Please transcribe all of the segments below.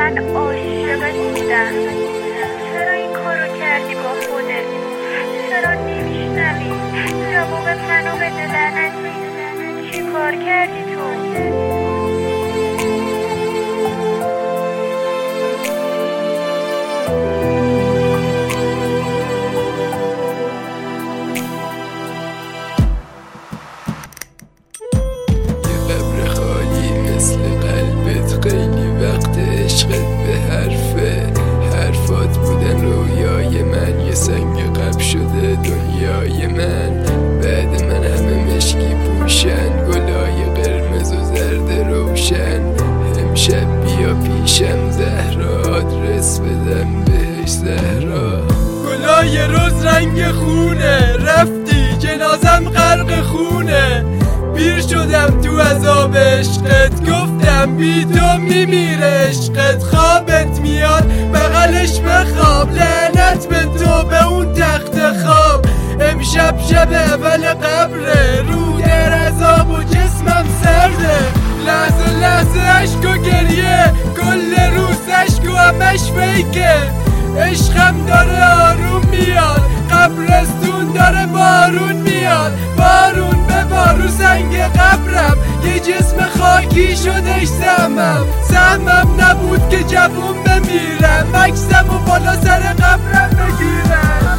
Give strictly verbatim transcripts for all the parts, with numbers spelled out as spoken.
من عاشقت بودم. چرا این کارو کردی با خودت؟ چرا نمیشنوی جواب منو بده لعنتی؟ چی کار کردی تو؟ خیلی وقت عشقت به حرفه حرفات بودن رویای من، یه سنگ قبل شده دنیای من. بعد من همه مشکی پوشن، گلای قرمز و زرد روشن. امشب بیا پیشم زهرا، آدرس بدم بهش زهرا. گلای روز رنگ خونه، رفتی جنازم غرق خونه. پیر شدم تو عذاب عشقت، گفتم بی تو میمیره عشقت. خوابت میاد بغلش بخواب، لعنت به تو به اون تخت خواب. امشب شب اول قبره، رو در عذاب و جسمم سرده. لحظه لحظه عشق و گریه، کل روز عشق و همش فیکه. عشقم داره آروم میاد، قبرستون داره بارون میاد. بارون به بارو سنگ قبرم، یه جسم خاکی شدش سهمم. سهمم نبود که جوون بمیرم، مکسم و بالا سر قبرم بگیرم.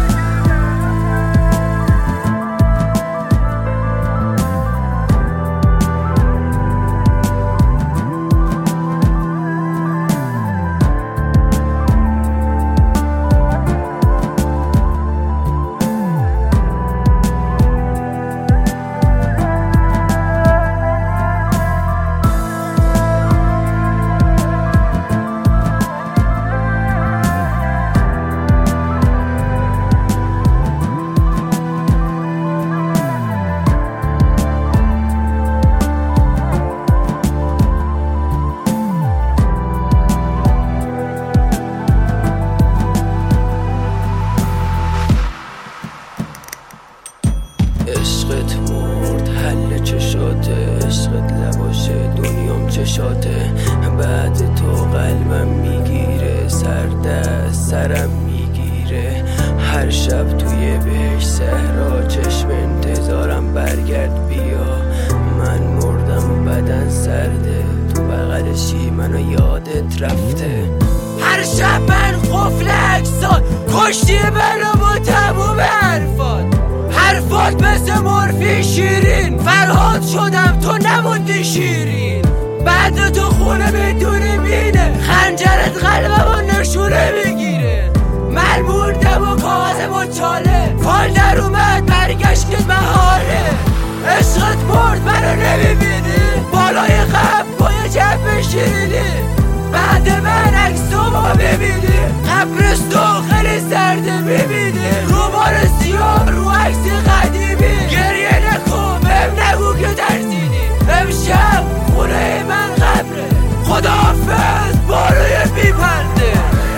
عشقت مرد حل چشاته، عشقت لباشه دنیام چشاته. بعد تو قلبم میگیره، سرده سرم میگیره. هر شب توی بهش صحرا، چشم انتظارم برگرد بیا. من مردم بدن سرده، تو بغلشی منو یادت رفته. هر شب من قفل اجساد، کشتی منو با تموم حرفات. حرفات مثل مرفی شیرین، فرهاد شدم تو نموندی شیرین. بعد تو خونه بدون مینه، خنجرت قلبمو نشونه میگیره. من موندم و کاغذم و چاله، فال در اومد برگشت که مهاره. عشقت مرد منو نمیبینی، بالای قبل با یه جنب شیرینی. بعد من عکس ما ببینی، قبرستون خیلی سرده میبینی. روبار سیاه رو عکس قدیمی، گریه نکن بهم نگو که ترسیدی. امشب خونه من قبره، خداحافظ باروی بیپرده.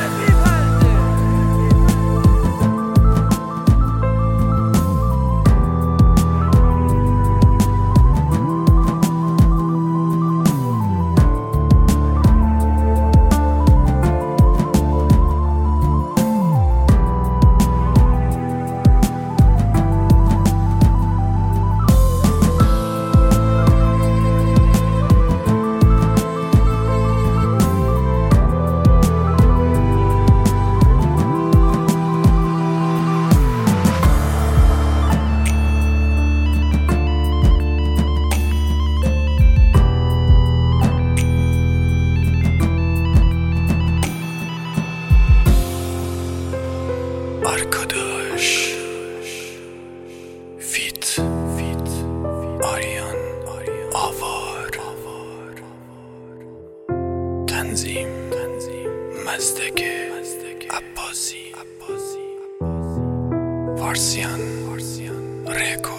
آرکاداش فیت فیت آریان آوار تنظیم مزدک عباسی فارسیان رکو